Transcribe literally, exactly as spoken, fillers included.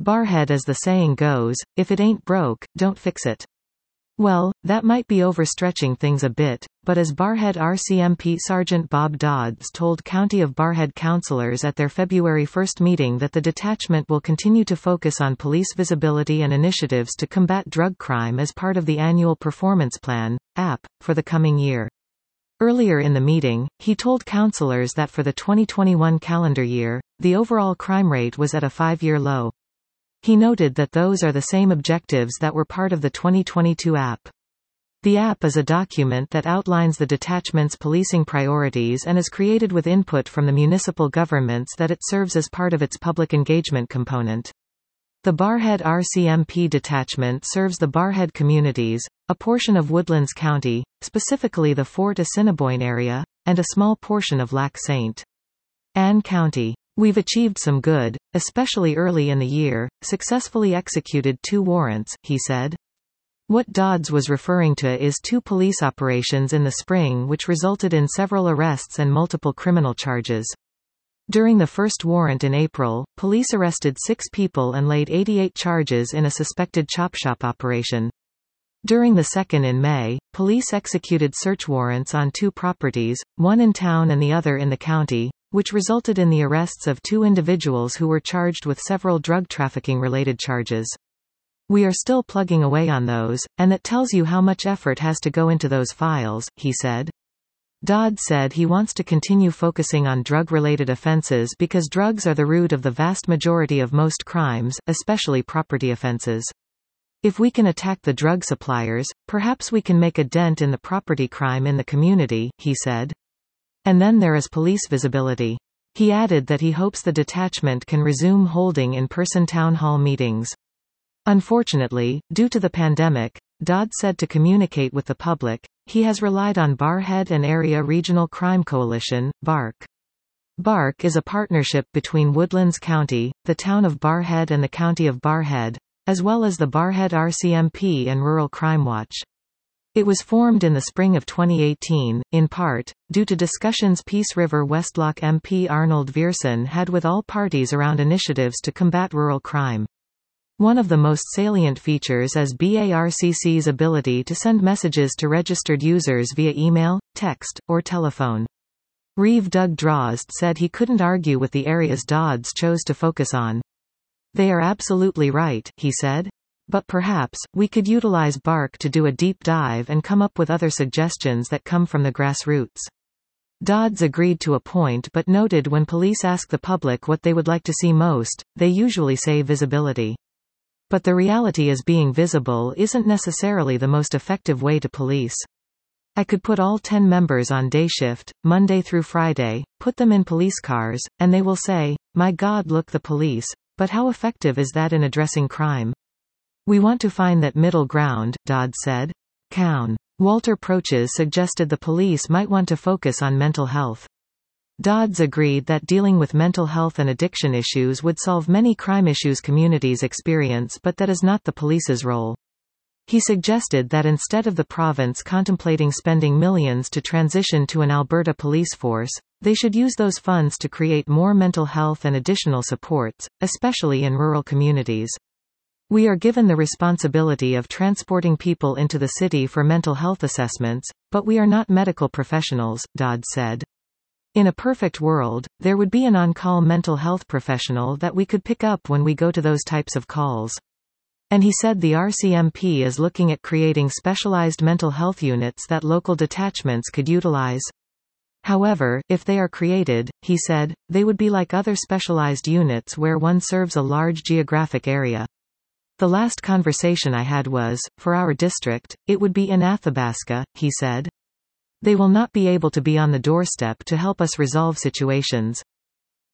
Barhead, as the saying goes, if it ain't broke, don't fix it. Well, that might be overstretching things a bit, but as Barhead R C M P Sergeant Bob Dodds told County of Barhead councillors at their February first meeting that the detachment will continue to focus on police visibility and initiatives to combat drug crime as part of the annual performance plan, A P, for the coming year. Earlier in the meeting, he told councillors that for the twenty twenty-one calendar year, the overall crime rate was at a five-year low. He noted that those are the same objectives that were part of the twenty twenty-two A P. The A P is a document that outlines the detachment's policing priorities and is created with input from the municipal governments that it serves as part of its public engagement component. The Barhead R C M P detachment serves the Barhead communities, a portion of Woodlands County, specifically the Fort Assiniboine area, and a small portion of Lac Saint Anne County. We've achieved some good, especially early in the year, successfully executed two warrants, he said. What Dodds was referring to is two police operations in the spring which resulted in several arrests and multiple criminal charges. During the first warrant in April, police arrested six people and laid eighty-eight charges in a suspected chop shop operation. During the second in May, police executed search warrants on two properties, one in town and the other in the county, which resulted in the arrests of two individuals who were charged with several drug trafficking-related charges. We are still plugging away on those, and that tells you how much effort has to go into those files, he said. Dodd said he wants to continue focusing on drug-related offenses because drugs are the root of the vast majority of most crimes, especially property offenses. If we can attack the drug suppliers, perhaps we can make a dent in the property crime in the community, he said. And then there is police visibility. He added that he hopes the detachment can resume holding in-person town hall meetings. Unfortunately, due to the pandemic, Dodd said to communicate with the public, he has relied on Barhead and Area Regional Crime Coalition, BARC. BARC is a partnership between Woodlands County, the town of Barhead and the county of Barhead, as well as the Barhead R C M P and Rural Crime Watch. It was formed in the spring of twenty eighteen, in part, due to discussions Peace River Westlock M P Arnold Viersen had with all parties around initiatives to combat rural crime. One of the most salient features is BARCC's ability to send messages to registered users via email, text, or telephone. Reeve Doug Drozd said he couldn't argue with the areas Dodds chose to focus on. They are absolutely right, he said. But perhaps, we could utilize BARC to do a deep dive and come up with other suggestions that come from the grassroots. Dodds agreed to a point but noted when police ask the public what they would like to see most, they usually say visibility. But the reality is being visible isn't necessarily the most effective way to police. I could put all ten members on day shift, Monday through Friday, put them in police cars, and they will say, "My God, look, the police," but how effective is that in addressing crime? We want to find that middle ground, Dodd said. Cown. Walter Proches suggested the police might want to focus on mental health. Dodds agreed that dealing with mental health and addiction issues would solve many crime issues communities experience, but that is not the police's role. He suggested that instead of the province contemplating spending millions to transition to an Alberta police force, they should use those funds to create more mental health and additional supports, especially in rural communities. We are given the responsibility of transporting people into the city for mental health assessments, but we are not medical professionals, Dodd said. In a perfect world, there would be an on-call mental health professional that we could pick up when we go to those types of calls. And he said the R C M P is looking at creating specialized mental health units that local detachments could utilize. However, if they are created, he said, they would be like other specialized units where one serves a large geographic area. The last conversation I had was, for our district, it would be in Athabasca, he said. They will not be able to be on the doorstep to help us resolve situations.